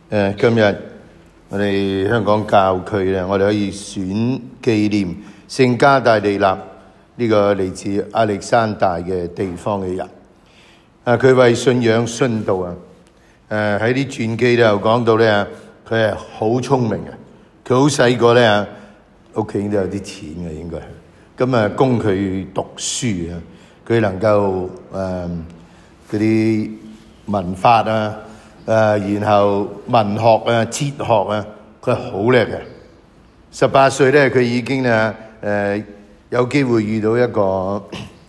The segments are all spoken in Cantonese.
今日我哋香港教區咧，我哋可以選紀念聖加大利納呢個嚟自亞歷山大嘅地方嘅人。佢為信仰殉道啊！喺啲傳記都有講到咧，佢係好聰明嘅。佢好細個咧，屋企都有啲錢嘅應該係。咁啊，供佢讀書啊，佢能夠嗰啲文法啊。然後文學啊、哲學啊，佢係好叻嘅。18歲咧，佢已經有機會遇到一個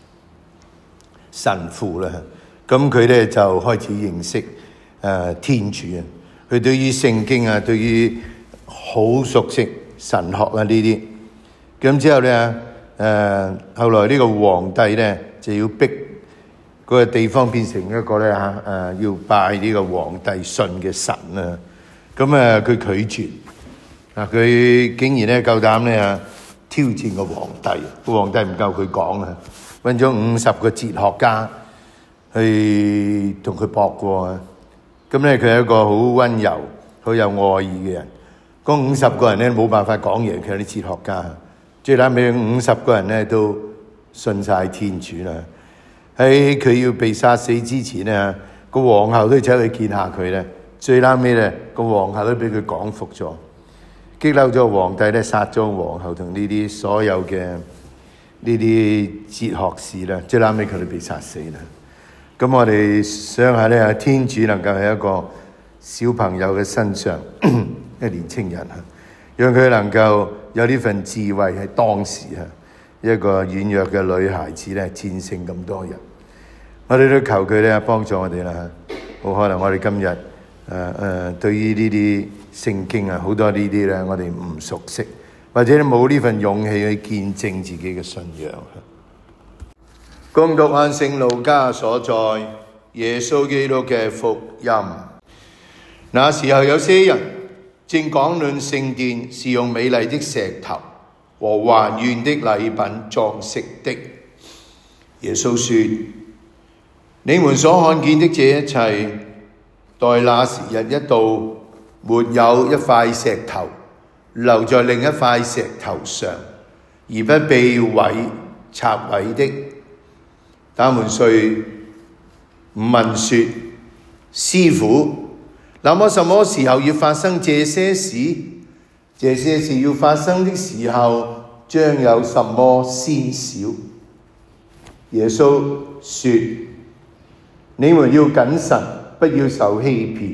神父啦。咁佢咧就開始認識天主啊。佢對於聖經啊，對於好熟悉神學啊呢啲。咁之後咧，後來呢個皇帝咧就要逼嗰個地方變成一個咧要拜呢個皇帝信嘅神啊。咁佢拒絕佢竟然咧夠膽咧挑戰個皇帝。個皇帝唔夠佢講啊，揾咗50個哲學家去同佢駁過啊。咁咧佢係一個好溫柔、好有愛意嘅人。嗰50個人咧冇辦法講贏佢啲哲學家。最後尾50個人咧都信晒天主啦。喺佢要被殺死之前咧，個皇后都走去見下佢咧。最後尾咧，個皇后都俾佢講服咗，激嬲咗皇帝咧，殺咗皇后同呢啲所有嘅呢啲哲學士啦。最後尾佢哋被殺死啦。咁我哋想下咧，天主能夠喺一個小朋友嘅身上，一年青人讓佢能夠有呢份智慧喺當時一個軟弱嘅女孩子咧，戰勝咁多人。我哋都求佢咧幫助我哋啦。好可能我哋今日對於呢啲聖經啊，好多呢啲咧，我哋唔熟悉，或者冇呢份勇氣去見證自己嘅信仰。恭讀按聖路加所載耶穌基督嘅福音。那時候有些人正講論聖殿是用美麗的石頭和還願的禮品裝飾的。耶穌說：你們所看見的這一切，待那時日一到，沒有一塊石頭留在另一塊石頭上，而不被拆毀的。他們遂問說：師傅，那麼什麼時候要發生這些事？這些事要發生的時候，將有什麼先兆？耶穌說：你們要謹慎，不要受欺騙，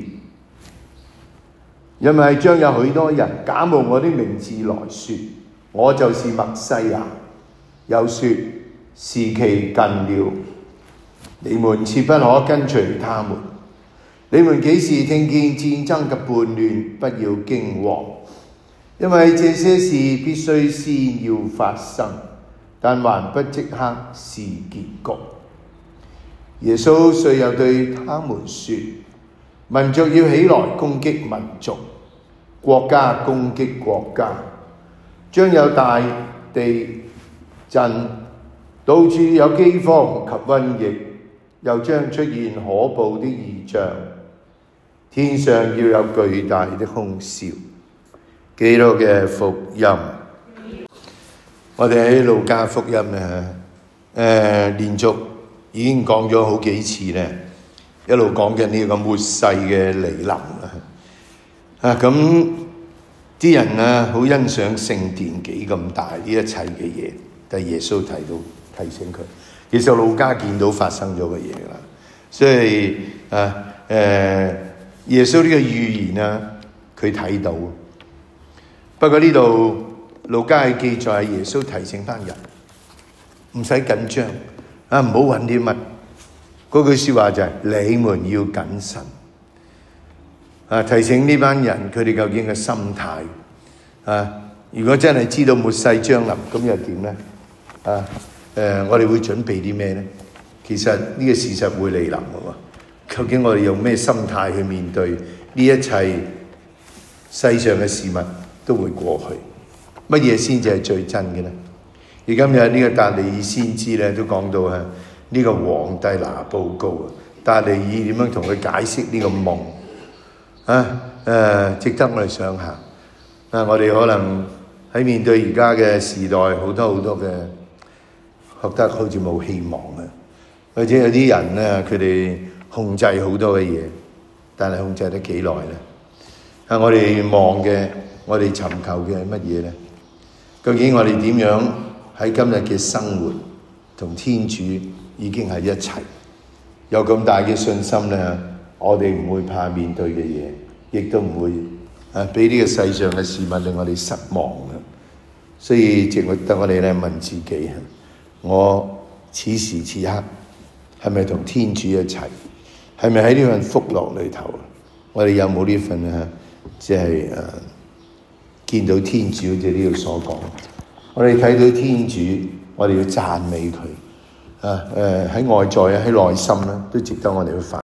因為將有許多人假冒我的名字來說，我就是默西亞，又說時期近了。你們切不可跟隨他們。你們幾時聽見戰爭及叛亂，不要驚惶，因為這些事必須先要發生，但還不即刻是結局。耶穌遂又對他們說：民族要起來攻擊民族，國家攻擊國家，將有大地震，到處有饑荒及瘟疫，又將出現可怖的異象，天上要有巨大的凶兆。基督嘅福音。我哋喺路加福音連續已經講咗好幾次咧，一路講緊呢個末世嘅嚟臨咁啲人好欣賞聖殿幾咁大呢一切嘅嘢，但係耶穌提醒佢，其實路加見到發生咗嘅嘢啦，所以耶穌呢個預言佢睇到。不過呢度路加嘅記載係耶穌提醒班人唔使緊張唔好揾啲乜。嗰句說話就係你們要謹慎提醒呢班人佢哋究竟嘅心態如果真係知道末世將臨，咁又點呢？我哋會準備啲咩呢？其實呢個事實會嚟臨嘅喎，究竟我哋用咩心態去面對呢一切世上嘅事物都會過去？乜嘢先至係最真嘅呢？而今日呢個達尼爾先知咧都講到呢個皇帝拿報告達尼爾點樣同佢解釋呢個夢值得我哋想下。我哋可能喺面對而家嘅時代，好多嘅覺得好似冇希望啊，或者有啲人咧，佢哋控制好多嘅嘢，但係控制得幾耐咧？我哋望嘅，我哋尋求嘅係乜嘢咧？究竟我哋點樣喺今日嘅生活同天主已經係一齊，有咁大嘅信心咧？我哋唔會怕面對嘅嘢，亦都唔會俾呢個世上嘅事物令我哋失望嘅。所以值得我哋咧問自己：我此時此刻係咪同天主一齊？係咪喺呢份福樂裏頭？我哋有冇呢份即係見到天主，好似呢度所講，我哋睇到天主，我哋要讚美佢喺外在喺內心咧，都值得我哋去反